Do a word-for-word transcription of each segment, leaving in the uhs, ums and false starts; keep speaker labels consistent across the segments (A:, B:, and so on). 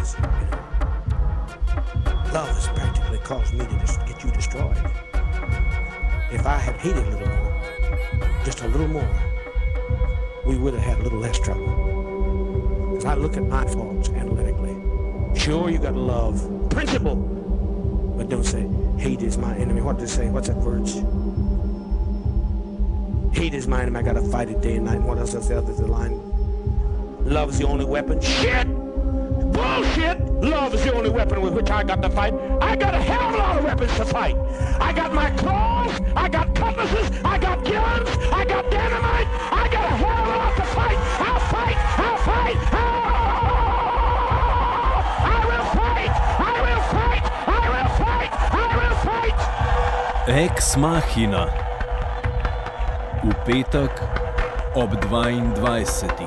A: is, you know. Love has practically caused me to just get you destroyed. If I had hated a little more, just a little more, we would have had a little less trouble. Because I look at my faults analytically. Sure, you gotta love principle, but don't say hate is my enemy. What does it say? What's that word? Hate is my enemy. I gotta fight it day and night. And what else is the other the line? Love is the only weapon. Shit! Bullshit! Love is the only weapon with which I got to fight. I got a hell of a lot of weapons to fight. I got my claws, I got cutlasses, I got guns, I got dynamite, I got a hell of a lot to fight. I'll fight, I'll fight, oh! I will fight, I will fight, I will fight, I will fight.
B: Ex Machina. V petek ob dvaindvajsetih.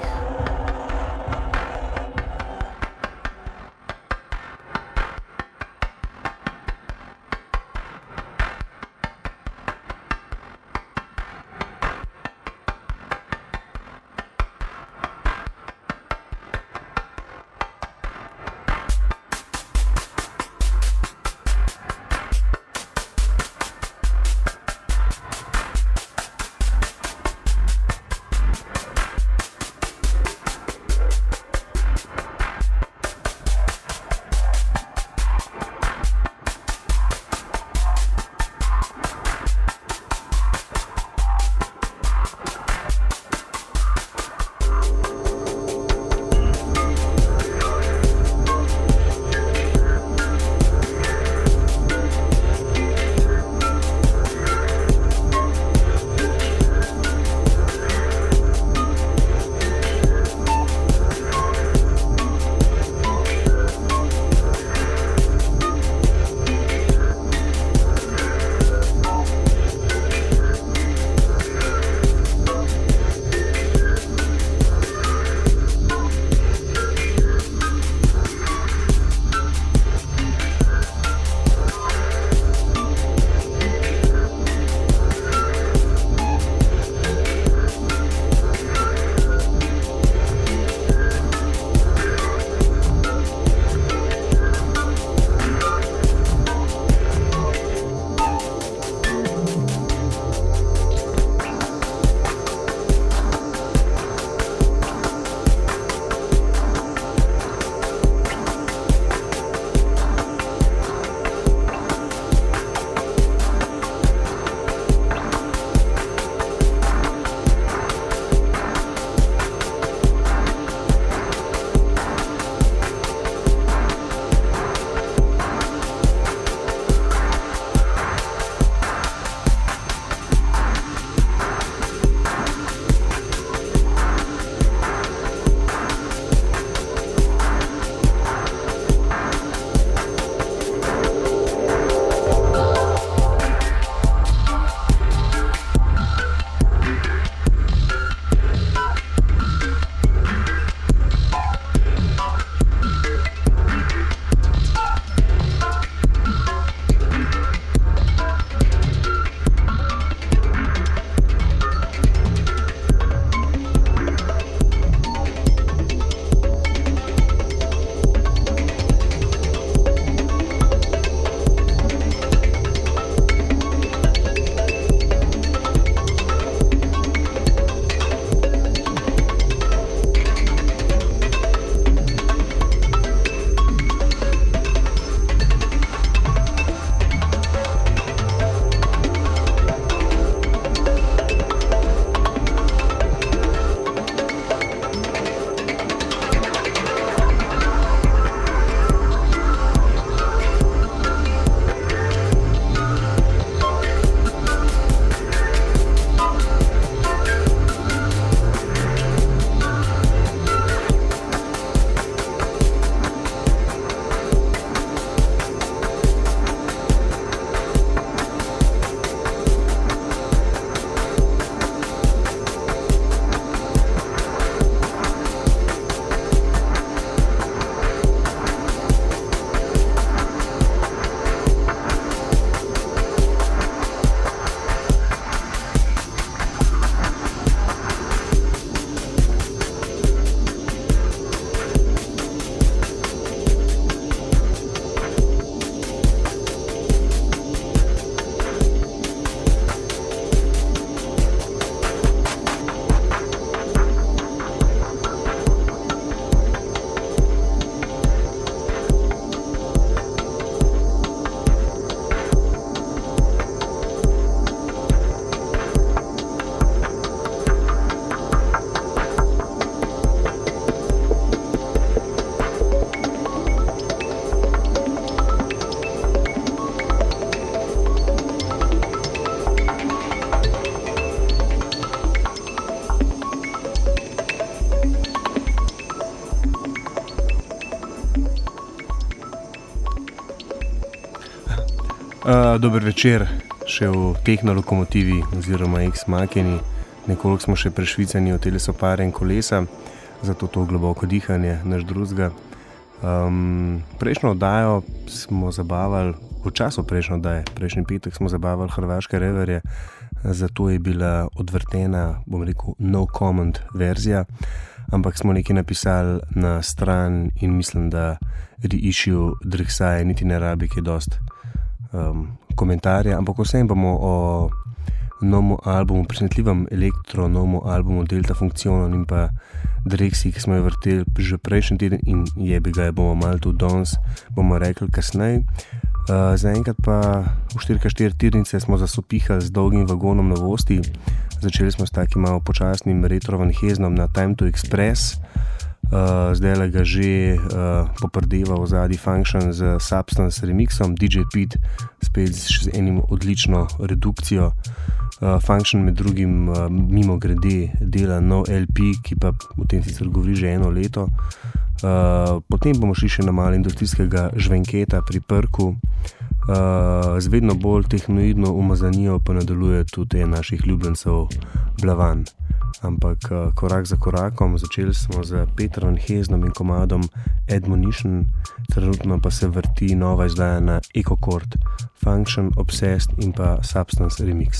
C: Uh, dober večer, še v Tehno Lokomotivi oziroma Ex Machini. Nekoliko smo še prešvicani od tele so pare in kolesa, zato to globoko dihanje, naš drugega. Um, prejšnjo oddajo smo zabavali, v času prejšnjo oddaje, prejšnji petek smo zabavali hrvaške reverje, zato je bila odvrtena, bom rekel, no comment verzija, ampak smo nekaj napisali na stran in mislim, da reissue Drhsaje niti ne rabi, ki je dost um, komentarja, ampak vsem bomo o novem albumu, presenetljivem elektro novem albumu Delta Funkcionon in pa Drexi, ki smo jo vrteli že prejšnji teden in jebi ga, bomo malo tudi danes, bomo rekli kasneje. Uh, zaenkrat pa v štiri štiri tirnice smo zasopihali z dolgim vagonom novosti. Začeli smo s takim malo počasnim retro van Heznom na Time to Express. Uh, zdaj ga že uh, poprdeva v zadnji Function z Substance remixom, D J Pete spet z enim odlično redukcijo. Uh, Function med drugim uh, mimo grede dela nov L P, ki pa o tem sicer govori že eno leto. Uh, potem bomo šli še na malo industrijskega žvenketa pri Prku. Uh, z vedno bolj tehnoidno umazanijo pa nadaljuje tudi en naših ljubljencev Blavan. Ampak uh, korak za korakom, začeli smo z Petrom van Heznom in komadom Admonition, trenutno pa se vrti nova izdaja na EcoCord, Function, Obsessed in pa Substance remix.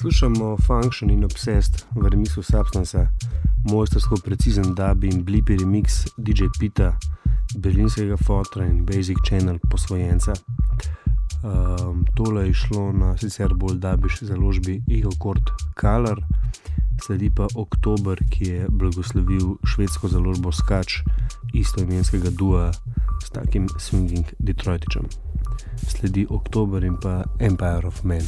C: Poslušamo Function in Obsessed v remixu Substanca, mojstersko precizen dub in blipi remix D J Pita, berlinskega fotra in Basic Channel posvojenca. Um, tole je šlo na sicer bolj dubiš založbi Ego Chord Color, sledi pa Oktober, ki je blagoslovil švedsko založbo Skač istoimenskega dua s takim swinging Detroitičem. Sledi Oktober in pa Empire of Man.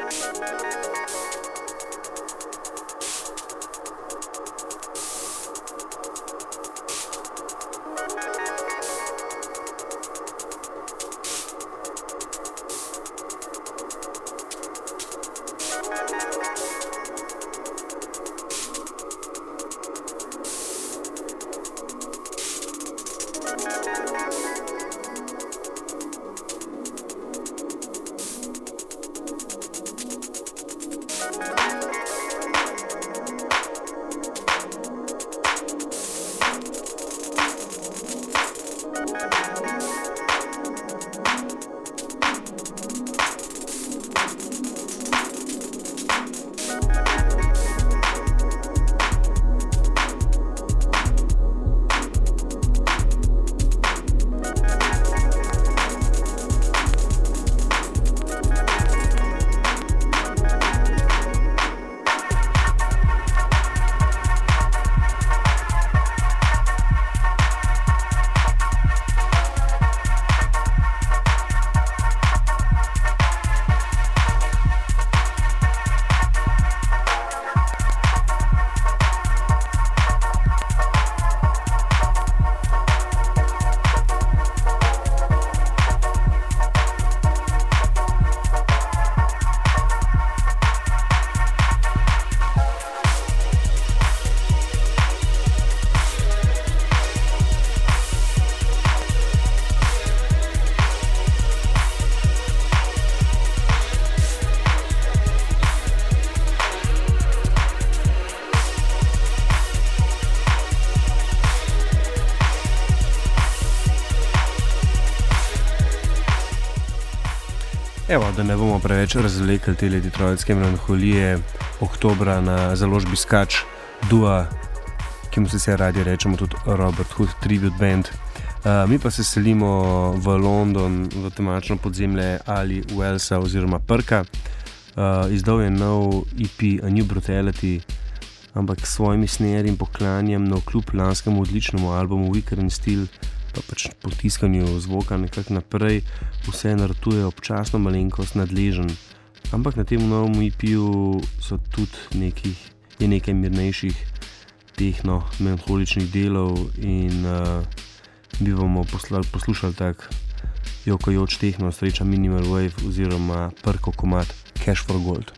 C: Evo, da ne bomo preveč razvlekli te detroitske melanholije, oktobra na založbi Skač Dua, ki mu sicer radi rečemo tudi Robert Hood Tribute Band. Uh, mi pa se selimo v London, v temačno podzemlje Ali Wellsa oziroma Prka. Uh, izdal je nov E P A New Brutality, ampak s svojimi snerji in poklanjem na kljub lanskemu odličnemu albumu Wicker and Steel, pa pač potiskanju zvoka nekako naprej, vse naratuje občasno malenkost nadležen. Ampak na tem novem E P-ju so tudi nekih, je nekaj mirnejših tehno melanholičnih delov in uh, bi bomo posla, poslušali tak jokajoč tehno sreča Minimal Wave oziroma Prko komad Cash for Gold.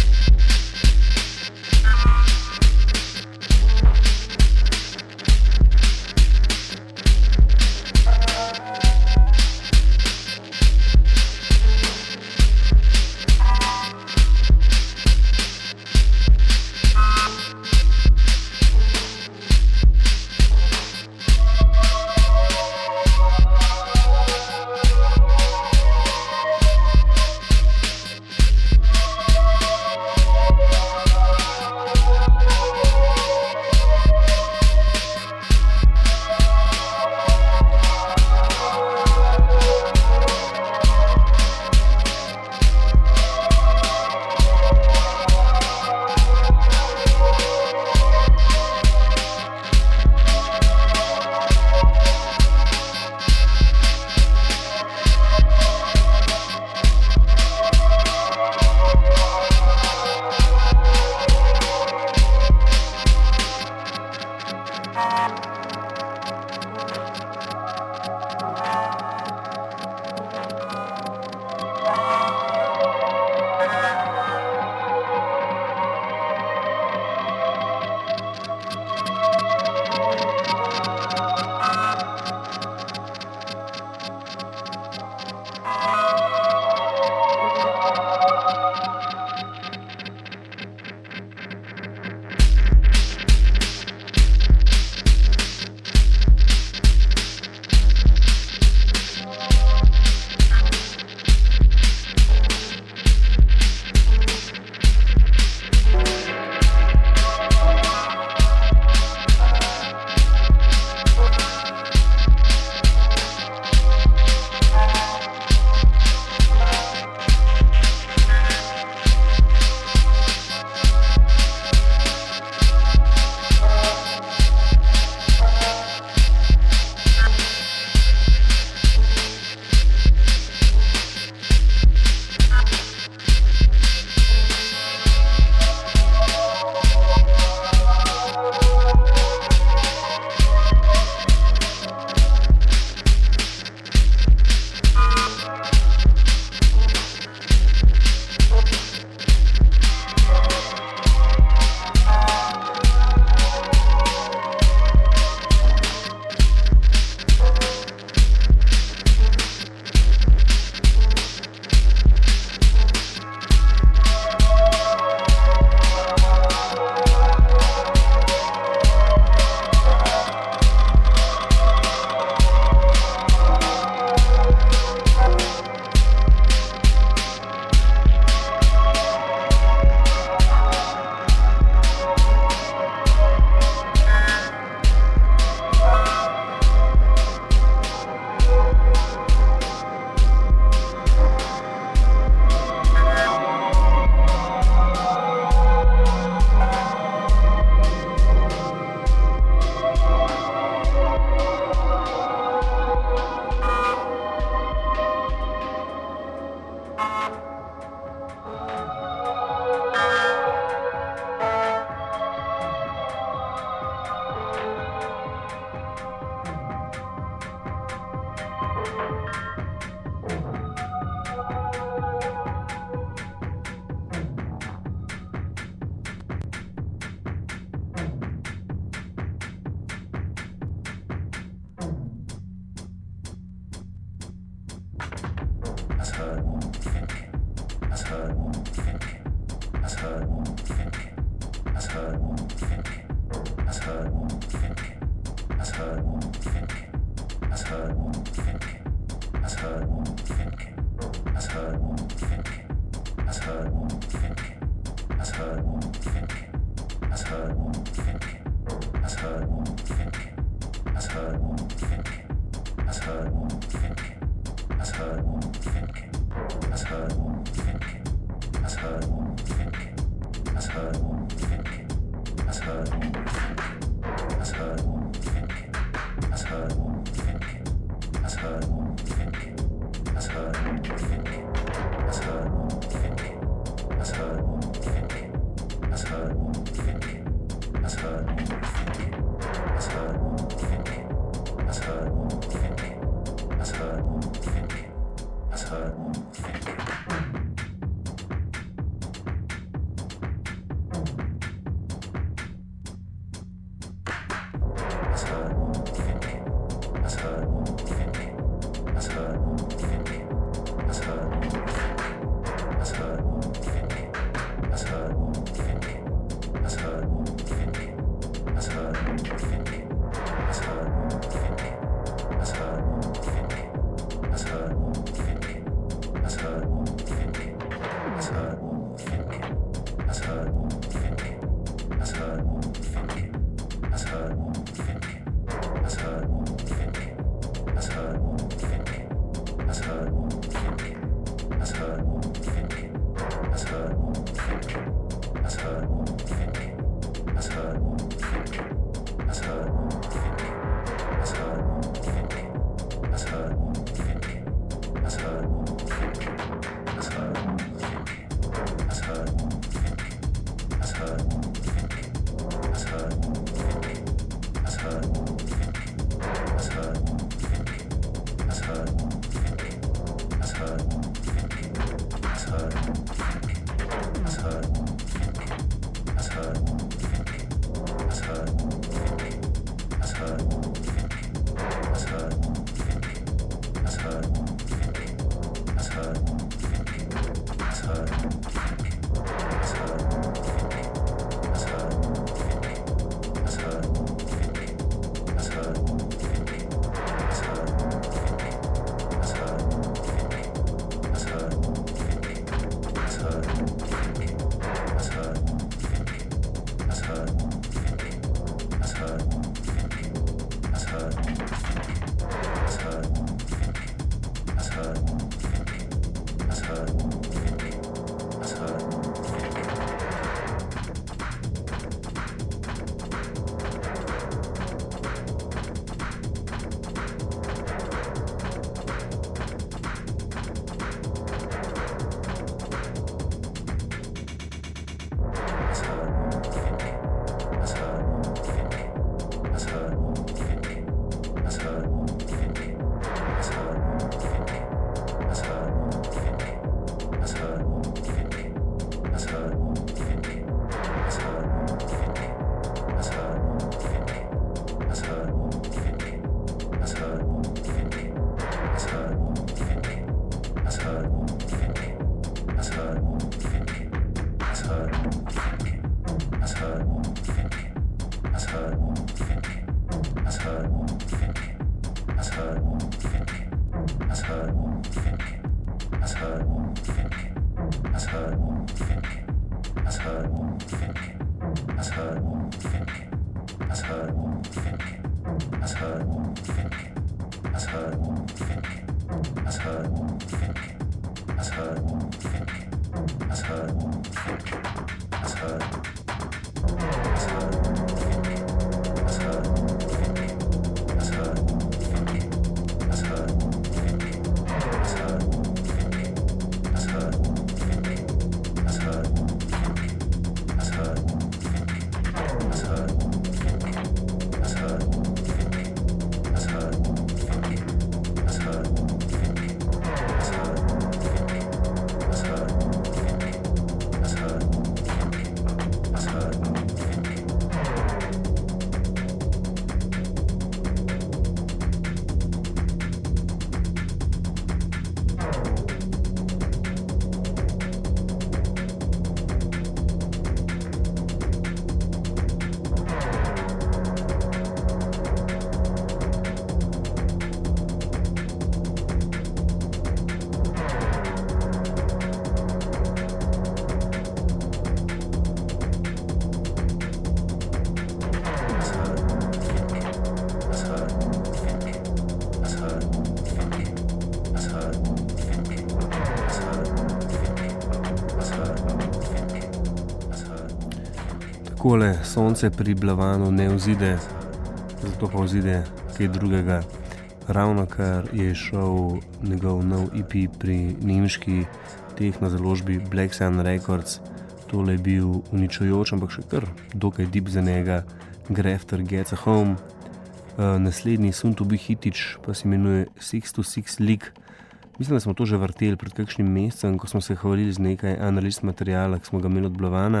C: Takole sonce pri Blavanu ne vzide, zato pa vzide kaj drugega. Ravnokar je šel njegov nov E P pri nemški tehno založbi Black Sun Records. Tole je bil uničujoč, ampak še kar dokaj deep za njega. Grafter Gets a Home. Uh, naslednji Soon to be hitič pa se imenuje šest to šest Leak. Mislim, da smo to že vrteli pred kakšnim mesecem, ko smo se hvalili z nekaj analiz materijala, ki smo ga imeli od Blavana.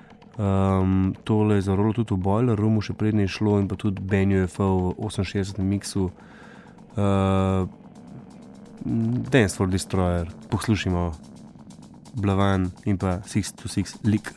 C: Um, tole je zarolo tudi v Boiler Roomu še prednje šlo in pa tudi Ben U F O v oseminšestdesetem miksu. Uh, Dance for Destroyer. Poslušimo Blavan in pa šest to šest Leak.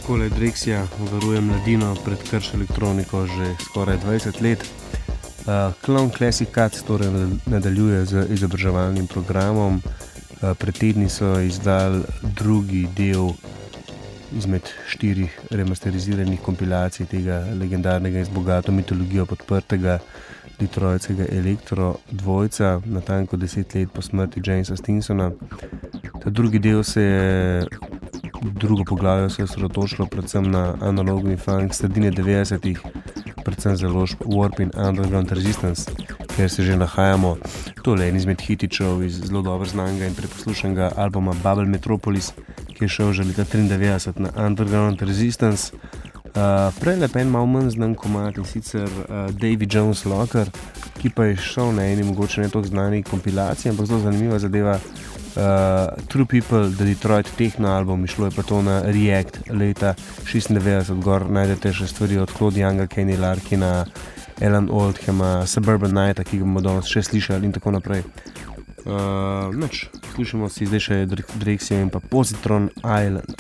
C: Takole Drexia varuje mladino pred krš elektroniko že skoraj dvajset let. Uh, Clown Classic Cats torej nadaljuje z izobraževalnim programom. Uh, pred tedni so izdali drugi del izmed štirih remasteriziranih kompilacij tega legendarnega in z bogato mitologijo podprtega detroitskega elektro dvojca, natanko deset let po smrti Jamesa Stinsona. Ta drugi del se je, drugo poglavje se je osredotočilo predvsem na analogni funk sredine devetdesetih, predvsem založb Warp in Underground Resistance, kjer se že nahajamo. To je en izmed hitičev iz zelo dobro znanega in preposlušanega albuma Bubble Metropolis, ki je šel že leta triindevetdeset na Underground Resistance. Uh, prej lep en malo manj znan komad in sicer uh, Davy Jones Locker, ki pa je šel na eni mogoče ne toliko znani kompilaciji, ampak zelo zanimiva zadeva. Uh, True People, The Detroit Techno album, išlo je pa to na React leta šestindevetdeset, gor najdete še stvari od Claude Younga, Kenny Larkina, Alan Oldhama, Suburban Nighta, ki ga bomo danes še slišali in tako naprej. Uh, Noč, slišimo si zdaj še Drexia in pa Positron Island.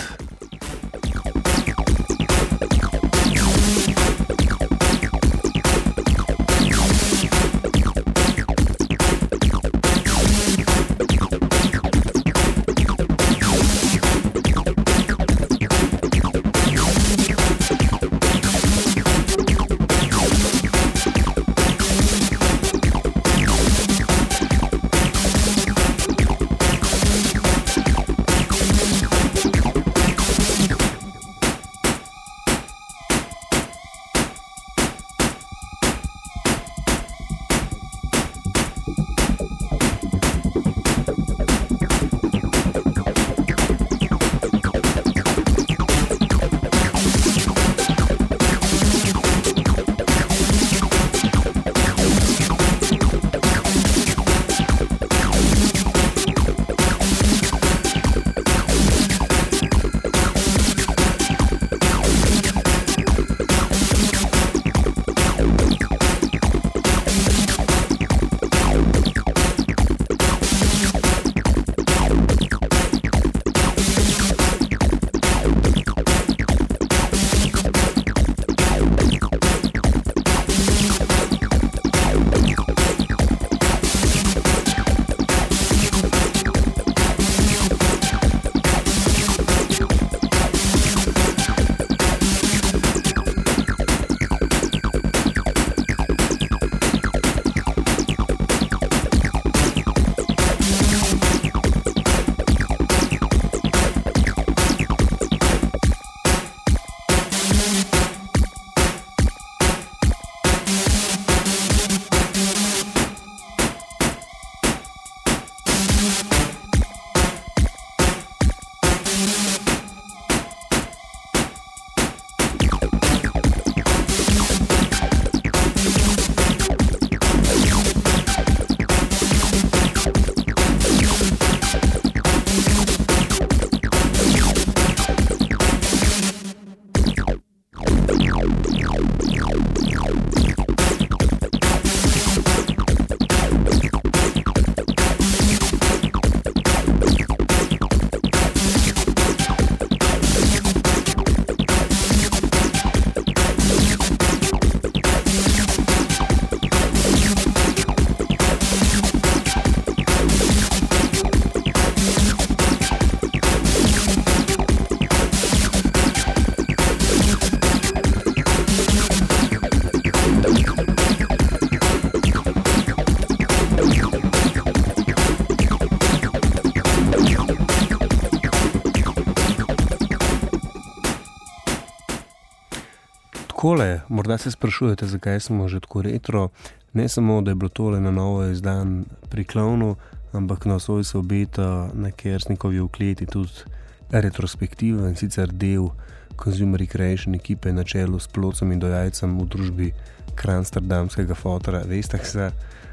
C: Takole, morda se sprašujete, zakaj smo že tako retro. Ne samo, da je bilo tole na novo izdan pri Clownu, ampak na osnovi se obeta na Kersnikovi v kleti tudi retrospektiva in sicer del Consumer Recreation ekipe na čelu s Plocem in Dojajcem v družbi kransterdamskega fotora Vestahsa,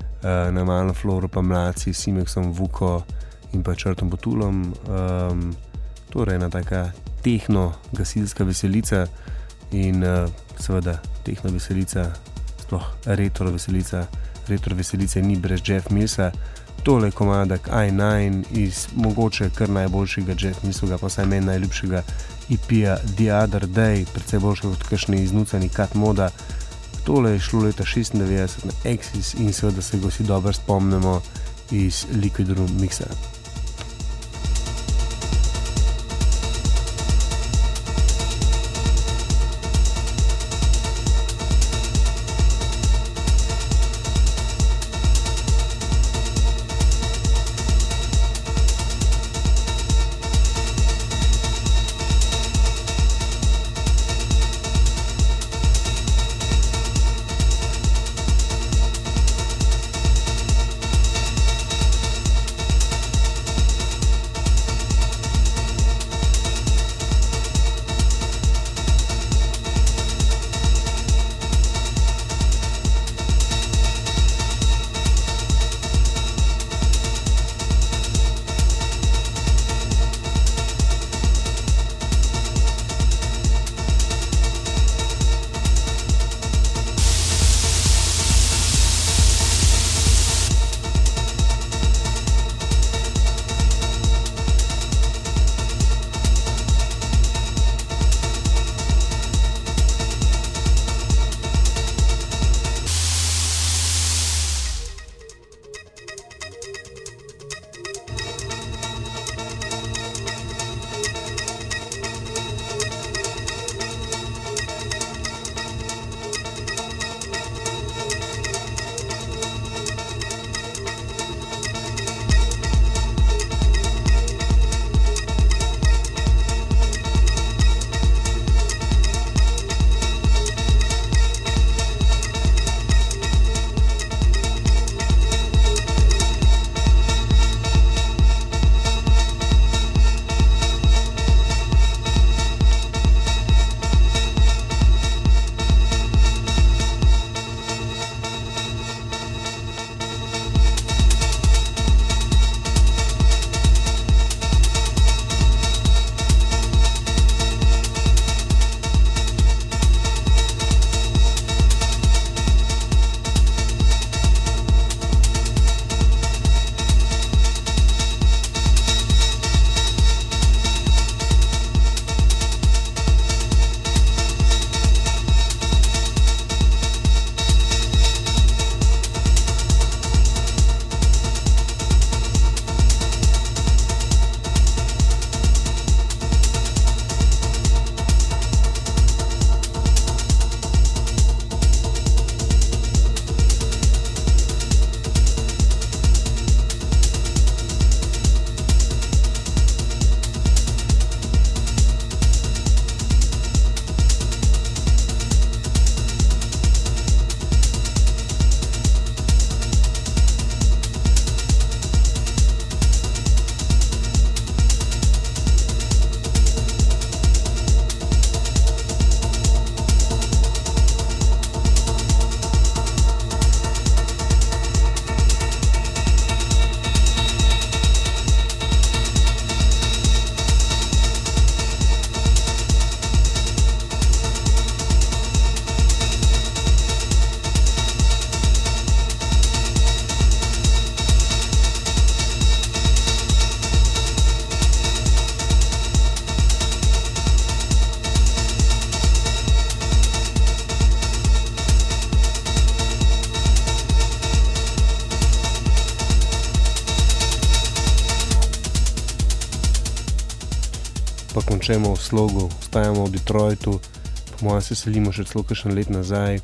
C: na Malno Floro pa Mlaci, Simeksom, Vuko in pa Črtom Botulom. Um, torej ena taka tehno gasilska veselica in uh, seveda tehno veselica, sploh retro veselica, retro veselice ni brez Jeff Millsa, tole komadek I devet iz mogoče kar najboljšega jazz, mislim ga pa vsaj meni najljubšega E P-ja The Other Day, predvsej boljšega kot kakšni iznucani Cat Moda. Tole je šlo leta šestindevetdeset na Axis in seveda se ga vsi dobro spomnimo iz Liquid Room mixa. pa končemo v slogu, ostajamo v Detroitu, po mojem se selimo še celo kakšen let nazaj.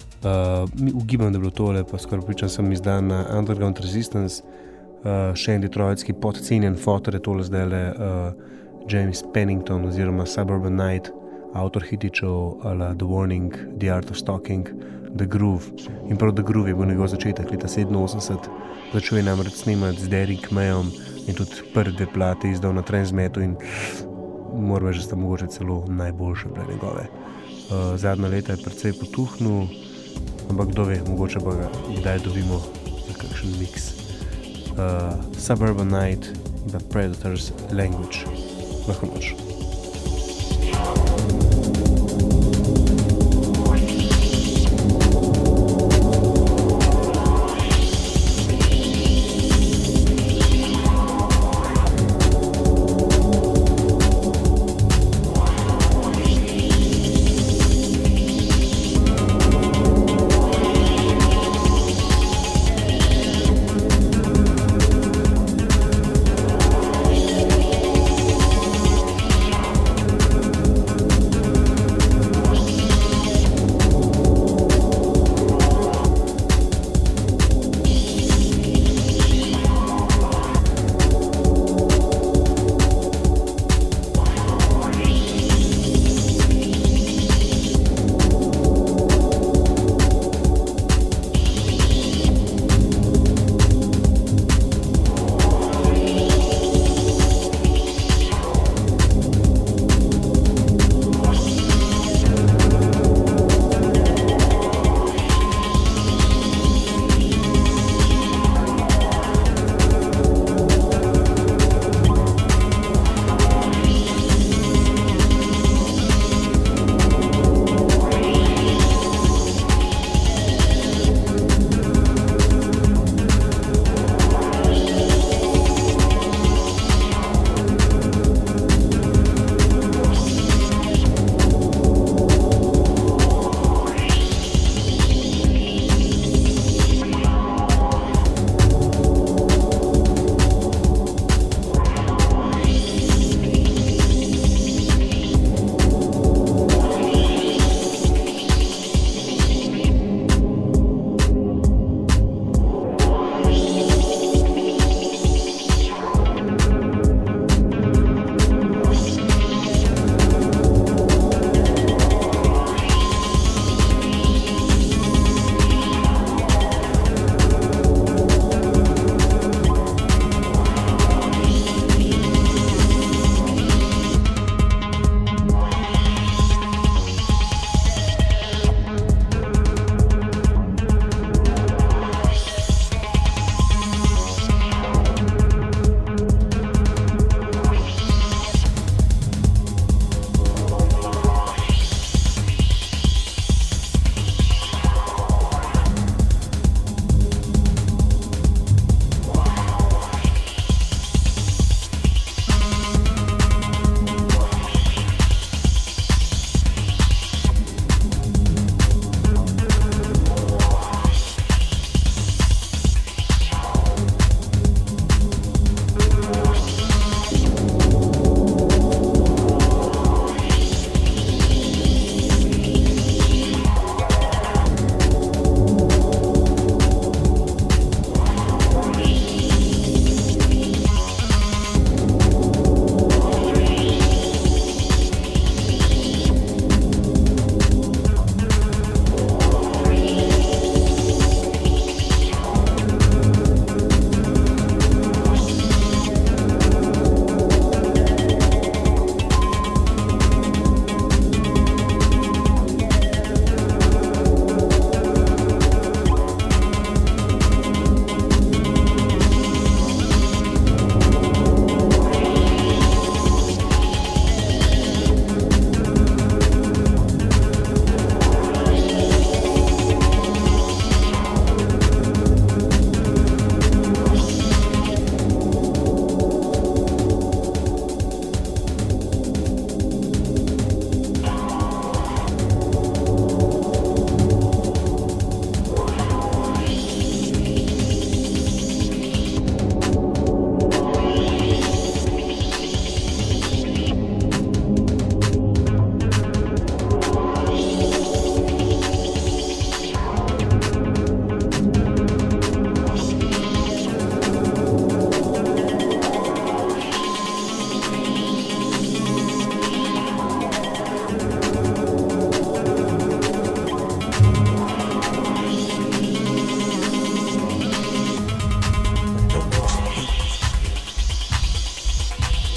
C: Uh, ugibam, da je bilo tole, pa skoraj pričan sem izdan na Underground Resistance, uh, še en detroitski podcenjen fotor je tole zdajle, uh, James Pennington oziroma Suburban Night, avtor hitičev ala The Warning, The Art of Stalking, The Groove. In prav The Groove je bil njegov začetek leta sedeminosemdeset, začel je namreč snemati z Derek Mayom in tudi prve dve plate izdal na Transmetu in moram reči, da sta mogoče celo najboljše bile njegove. Uh, zadnja leta je precej potuhnil, ampak kdo ve, mogoče pa ga kdaj dobimo za kakšen mix. Uh, Suburban Night, The Predator's Language. Lahko noč.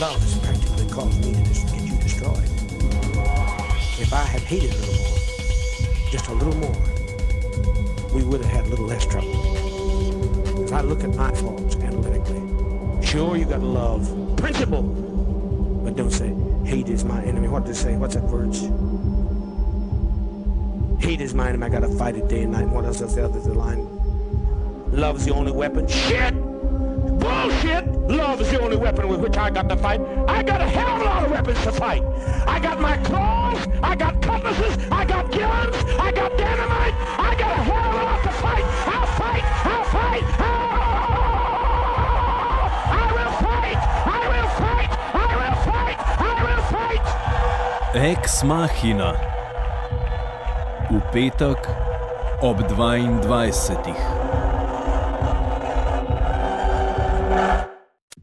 A: Love has practically caused me to just get you destroyed. If I had hated a little more, just a little more, we would have had a little less trouble. As I look at my faults analytically, sure, you gotta love principle, but don't say hate is my enemy. What does it say? What's that words? Hate is my enemy. I gotta fight it day and night. What else is the other line? Love's the only weapon. Shit! Bullshit! Love is the only weapon with which I got to fight. I got a hell of a lot of weapons to fight. I got my claws, I got cutlasses, I got guns, I got dynamite, I got a hell of a lot to fight. I'll fight, I'll fight, oh! I will fight, I will fight, I will fight, I will fight.
B: Ex Machina. V petek ob dvaindvajsetih.